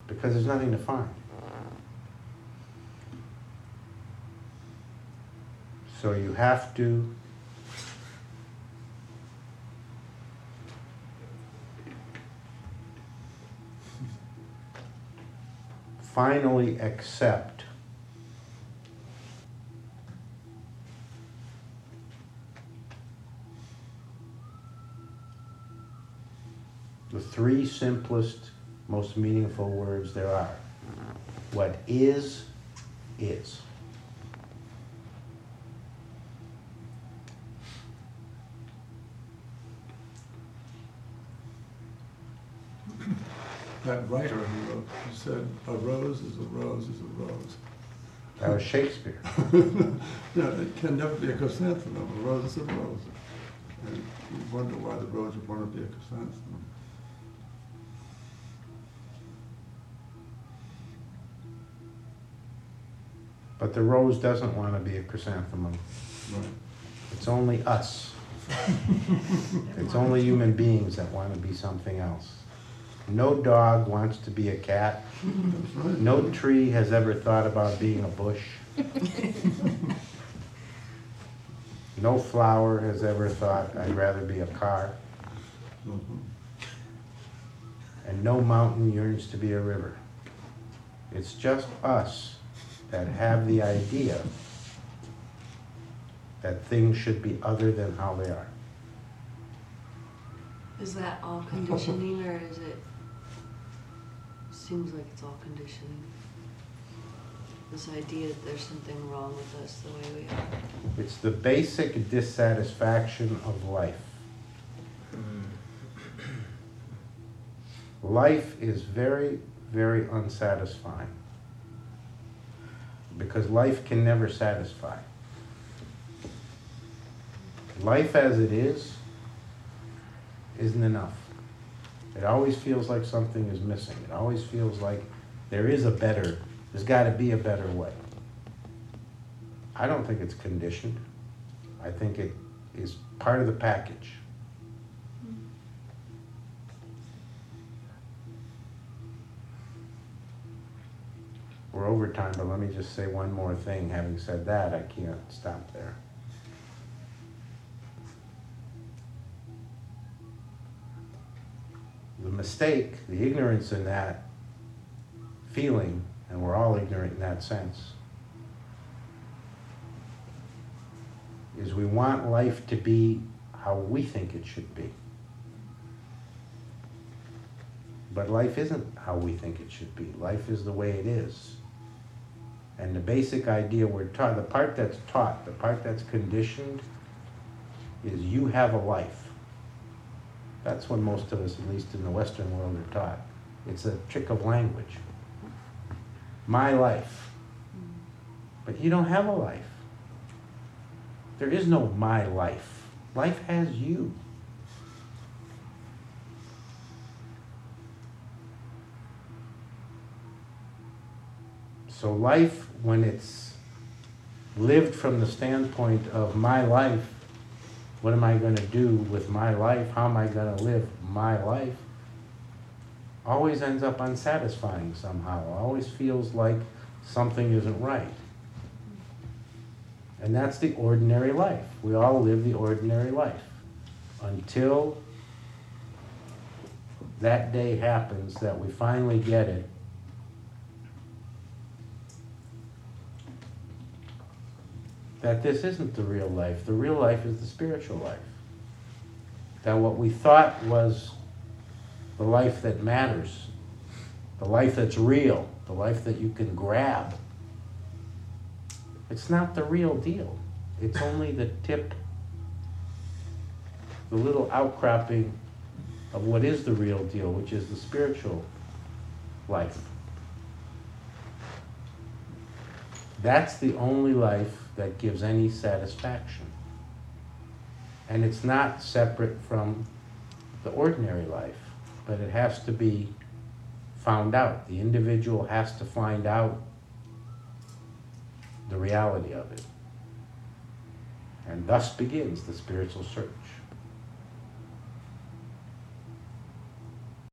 because there's nothing to find. So you have to finally accept the three simplest, most meaningful words there are. What is, is. That writer who wrote, he said, a rose is a rose is a rose. That was Shakespeare. No, it can never be a chrysanthemum. A rose is a rose. And you wonder why the rose would want to be a chrysanthemum. But the rose doesn't want to be a chrysanthemum. Right. It's only us. It's only human beings that want to be something else. No dog wants to be a cat. That's right. No tree has ever thought about being a bush. No flower has ever thought, I'd rather be a car. Mhm. And no mountain yearns to be a river. It's just us that have the idea that things should be other than how they are. Is that all conditioning, or is it? Seems like it's all conditioning. This idea that there's something wrong with us the way we are. It's the basic dissatisfaction of life. Life is very, very unsatisfying because life can never satisfy. Life as it is isn't enough. It always feels like something is missing. It always feels like there's got to be a better way. I don't think it's conditioned. I think it is part of the package. We're over time, but let me just say one more thing. Having said that, I can't stop there. The mistake, the ignorance in that feeling, and we're all ignorant in that sense, is we want life to be how we think it should be. But life isn't how we think it should be. Life is the way it is. And the basic idea we're taught, the part that's taught, the part that's conditioned, is you have a life. That's what most of us, at least in the Western world, are taught. It's a trick of language. My life. But you don't have a life. There is no my life. Life has you. So life, when it's lived from the standpoint of my life, what am I going to do with my life? How am I going to live my life? Always ends up unsatisfying somehow. Always feels like something isn't right. And that's the ordinary life. We all live the ordinary life until that day happens that we finally get it. That this isn't the real life. The real life is the spiritual life. That what we thought was the life that matters, the life that's real, the life that you can grab, it's not the real deal. It's only the tip, the little outcropping of what is the real deal, which is the spiritual life. That's the only life that gives any satisfaction. And it's not separate from the ordinary life, but it has to be found out. The individual has to find out the reality of it. And thus begins the spiritual search.